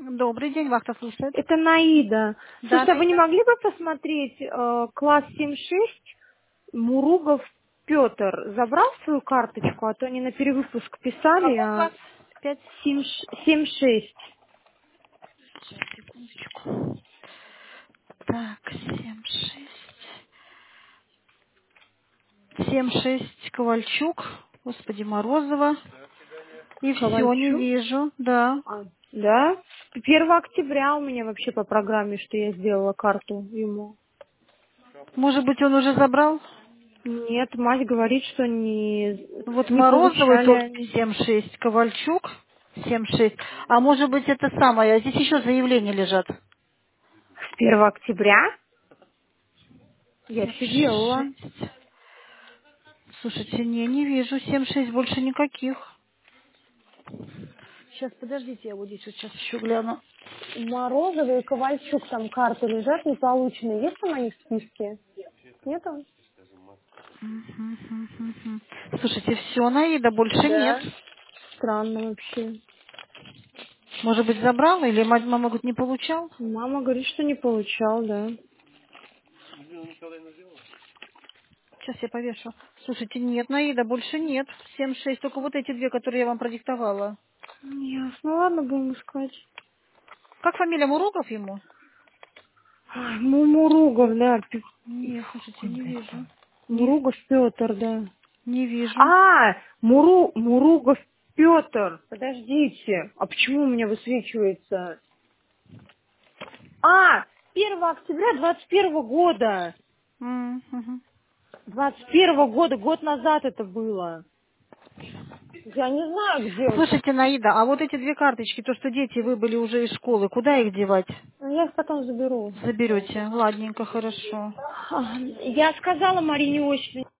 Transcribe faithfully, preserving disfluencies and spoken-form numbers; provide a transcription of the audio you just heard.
Добрый день, вахта слушает. Это Наида. Да, Слушайте, а вы не Наида. могли бы посмотреть э, класс семь шесть Муругов Петр забрал свою карточку, а то они на перевыпуск писали, Какой а класс? Пять. семь шесть. Сейчас, секундочку. Так, семь шесть. Семь шесть Ковальчук. Господи, Морозова. И все, не Ковальчук? вижу, да. А, да? первого октября у меня вообще по программе, что я сделала карту ему. Может быть, он уже забрал? Нет, мать говорит, что не, Вот не Морозовый получали только они. семь шесть, Ковальчук семь шесть. А может быть, это самое, а здесь еще заявления лежат. С первого октября я Семь все делала. шесть. Слушайте, не, не вижу. Семь шесть больше никаких. Сейчас, подождите, я вот здесь вот сейчас еще гляну. Морозова и Ковальчук там карты лежат не полученные. Есть там они в списке? Нету? Мгм, мгм, мгм. Слушайте, все, Наида, больше нет. Да. Странно вообще. Может быть, забрала или мать- мама говорит, не получал? Мама говорит, что не получал, да. Сейчас я повешу. Слушайте, нет, Наида, больше нет. Семь шесть, только вот эти две, которые я вам продиктовала. Ясно, ладно, будем искать. Как фамилия Мурогов ему? Ай, Му- Муругов, да. Пи- Нет, слушайте, Фу, не блядь. вижу. Не, Муругов Петр, да. не вижу. А, Муру, Муругов Петр. Подождите. А почему у меня высвечивается? А, первого октября двадцать первого года. М, мгм. двадцать первого года, год назад это было. Я не знаю, где он сейчас. Слушайте, Наида, а вот эти две карточки, то, что дети выбыли уже из школы, куда их девать? Я их потом заберу. Заберете. Ладненько, хорошо. А, Я сказала Марине Иосифовне,